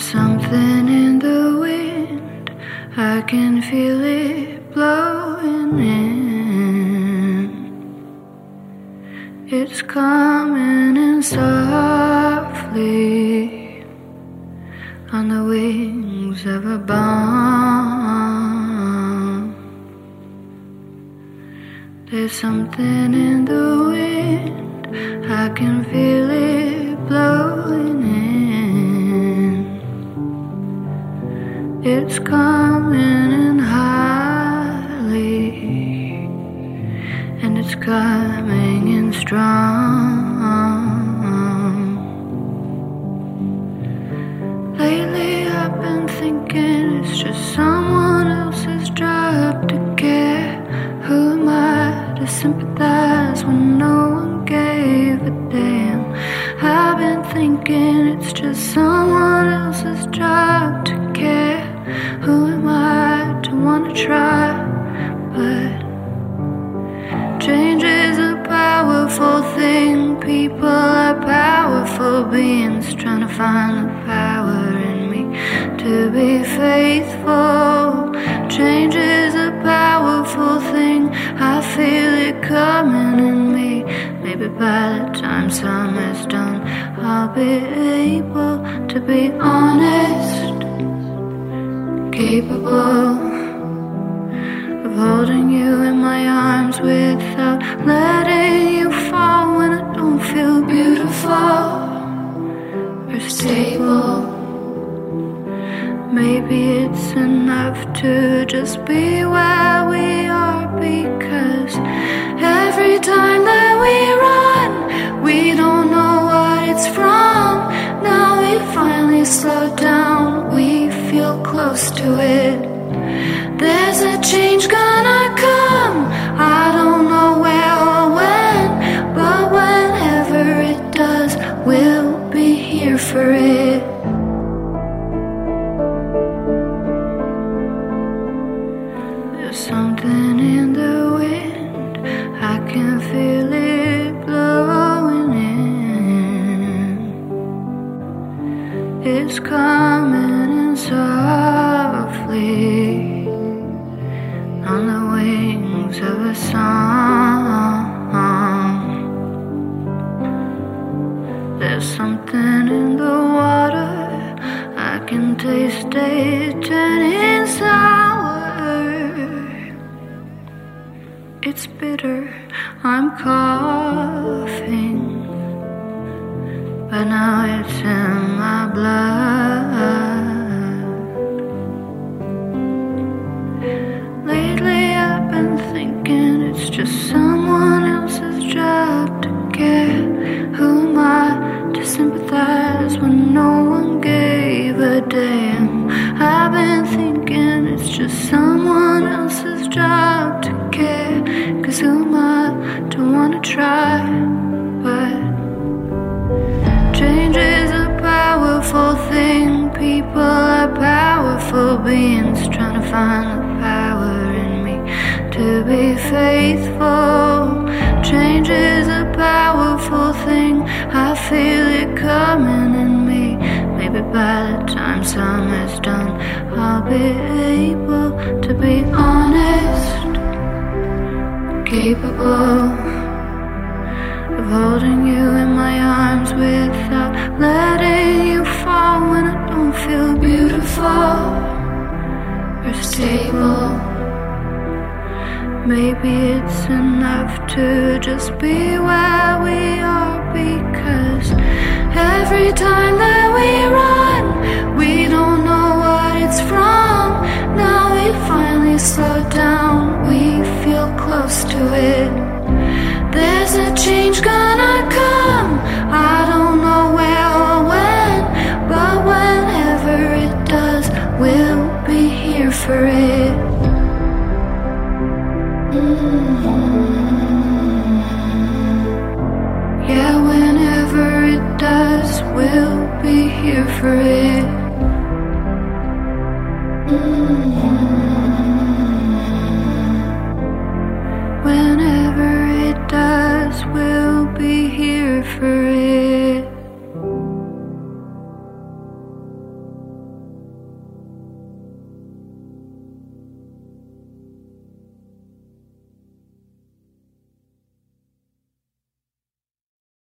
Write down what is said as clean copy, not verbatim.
something in the wind, I can feel it blowing in. It's coming in softly on the wings of a bomb. There's something in the wind, I can feel it blowing in. It's coming in highly, and it's coming in strong. Lately I've been thinking it's just someone else's job to care. Who am I to sympathize when no one gave a damn? I've been thinking it's just someone else's job to care. Who am I to want to try? But change is a powerful thing. People are powerful beings trying to find the power in me to be faithful. Change is a powerful thing. I feel it coming in me. Maybe by the time summer's done, I'll be able to be honest, capable of holding you in my arms without letting you fall when I don't feel beautiful or stable. Maybe it's enough to just be where we are, because every time that we run, we don't know what it's from. Now we finally slow down, we feel close to it. There's a change gonna come, I don't know where or when, but whenever it does, we'll be here for it. There's something in the wind, I can feel it blowing in. It's coming in softly on the wings of a song. There's something in the water, I can taste it turning sour. It's bitter, I'm coughing, but now it's in my blood. Lately I've been thinking it's just someone else's job to care. Who am I to sympathize when no one gave a damn? I've been thinking it's just someone else's job to care. Cause who am I to wanna try? But change is a powerful thing. People are powerful beings trying to find the power in me to be faithful. Change is a powerful thing. I feel it coming in me. Maybe by the time summer's done, I'll be able to be honest, capable of holding you in my arms without letting you fall when I don't feel beautiful or stable. Maybe it's enough to just be where we are, because every time that we run, we don't know what it's from. Now we finally slow down, we feel close to it. There's a change gonna come, I don't